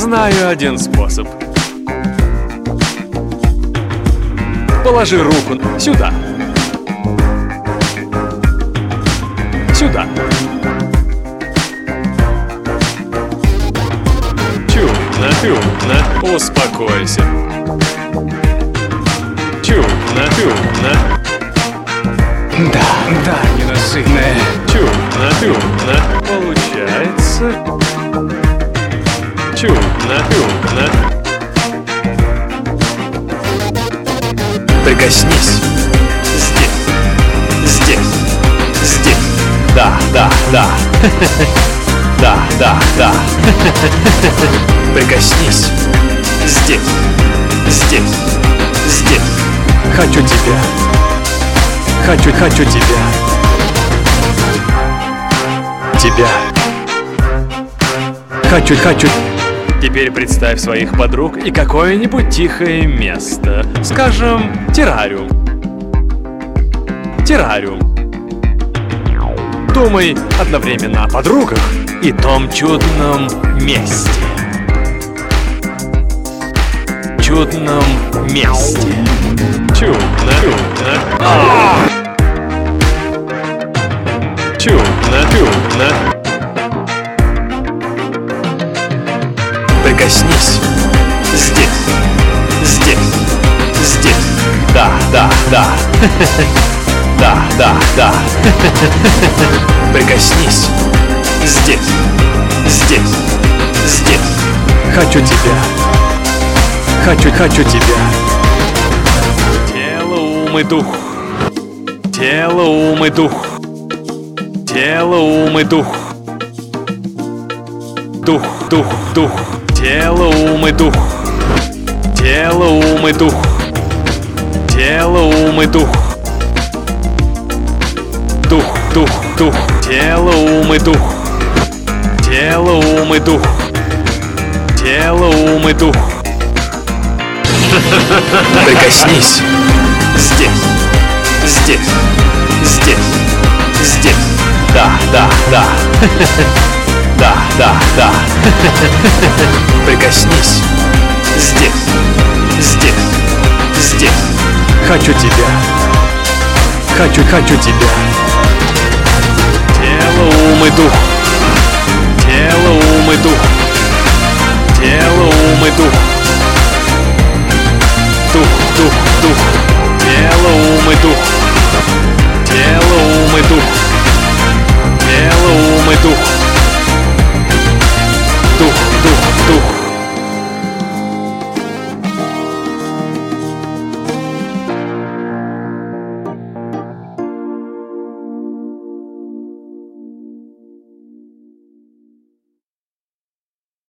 Знаю один способ. Положи руку сюда. Сюда. Чудно. Успокойся. Чудно. Да, ненасытная. Чудно. Получается. Чудно. Прикоснись. Здесь. Да. Да. Прикоснись. Здесь. Хочу тебя. Хочу тебя. Тебя. Хочу. Теперь представь своих подруг и какое-нибудь тихое место. Скажем, террариум. Думай одновременно о подругах и том чудном месте. Чудно. Чудно. Прикоснись. Здесь. Да. Да. Прикоснись. Здесь. Хочу тебя. Хочу тебя. Тело, ум и дух. Тело, ум и дух. Дух. Тело, ум и дух. Тело, ум и дух. Дух. Тело, ум и дух. Прикоснись. Здесь. Да. Прикоснись. Здесь. Хочу тебя. Хочу тебя. Тело, ум и дух.